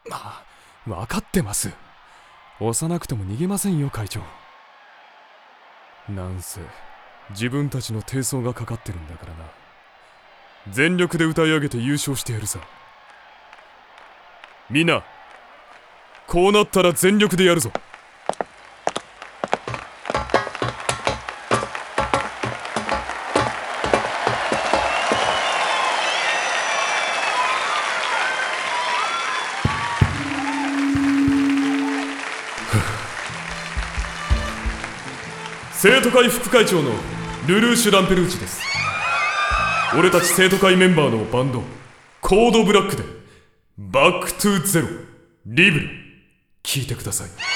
分かってます。押さなくても逃げませんよ、会長。なんせ自分たちの低層がかかってるんだからな。全力で歌い上げて優勝してやるさ。みんな、こうなったら全力でやるぞ。生徒会副会長のルルーシュ・ランペルーチです。俺たち生徒会メンバーのバンドコードブラックでバックトゥゼロリブル聴いてください。